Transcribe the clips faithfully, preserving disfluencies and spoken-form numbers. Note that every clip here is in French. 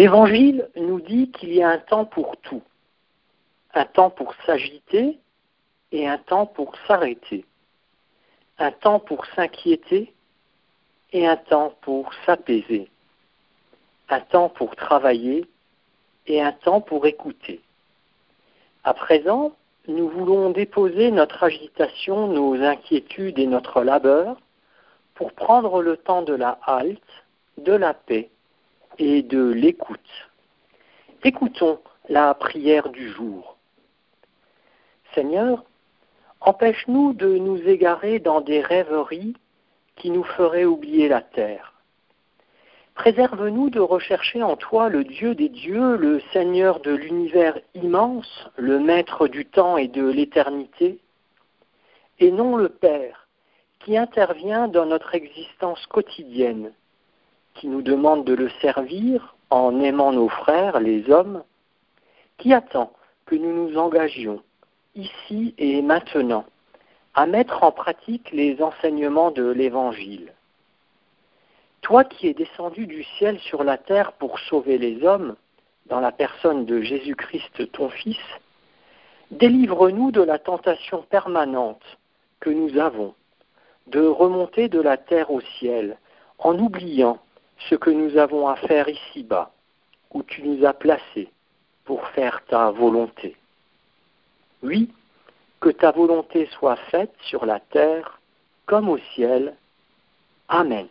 L'Évangile nous dit qu'il y a un temps pour tout, un temps pour s'agiter et un temps pour s'arrêter, un temps pour s'inquiéter et un temps pour s'apaiser, un temps pour travailler et un temps pour écouter. À présent, nous voulons déposer notre agitation, nos inquiétudes et notre labeur pour prendre le temps de la halte, de la paix et de l'écoute. Écoutons la prière du jour. Seigneur, empêche-nous de nous égarer dans des rêveries qui nous feraient oublier la terre. Préserve-nous de rechercher en toi le Dieu des dieux, le Seigneur de l'univers immense, le Maître du temps et de l'éternité, et non le Père qui intervient dans notre existence quotidienne, qui nous demande de le servir en aimant nos frères, les hommes, qui attend que nous nous engagions, ici et maintenant, à mettre en pratique les enseignements de l'Évangile. Toi qui es descendu du ciel sur la terre pour sauver les hommes, dans la personne de Jésus-Christ ton Fils, délivre-nous de la tentation permanente que nous avons de remonter de la terre au ciel en oubliant ce que nous avons à faire ici-bas, où tu nous as placés pour faire ta volonté. Oui, que ta volonté soit faite sur la terre comme au ciel. Amen.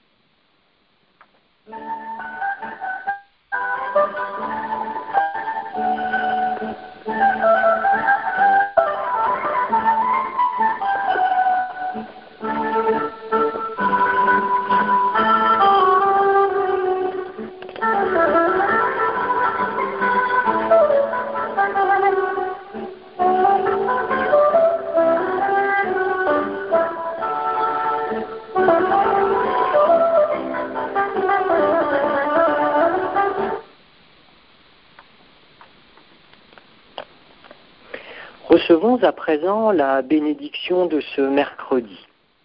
Recevons à présent la bénédiction de ce mercredi.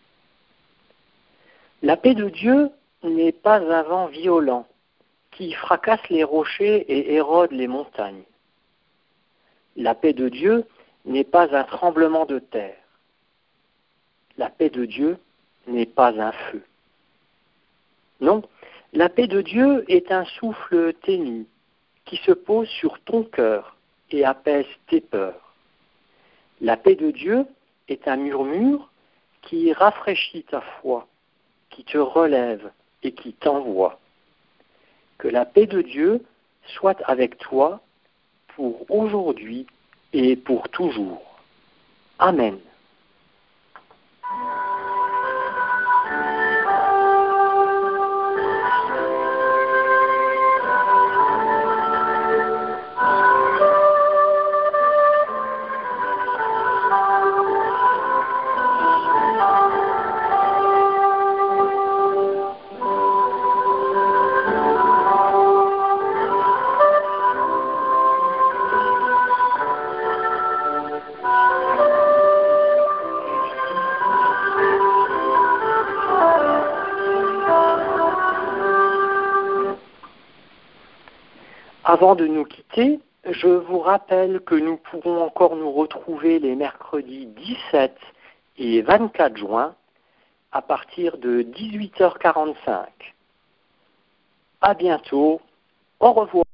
La paix de Dieu n'est pas un vent violent qui fracasse les rochers et érode les montagnes. La paix de Dieu n'est pas un tremblement de terre. La paix de Dieu n'est pas un feu. Non, la paix de Dieu est un souffle ténu qui se pose sur ton cœur et apaise tes peurs. La paix de Dieu est un murmure qui rafraîchit ta foi, qui te relève et qui t'envoie. Que la paix de Dieu soit avec toi pour aujourd'hui et pour toujours. Amen. Avant de nous quitter, je vous rappelle que nous pourrons encore nous retrouver les mercredis dix-sept et vingt-quatre juin à partir de dix-huit heures quarante-cinq. À bientôt, au revoir.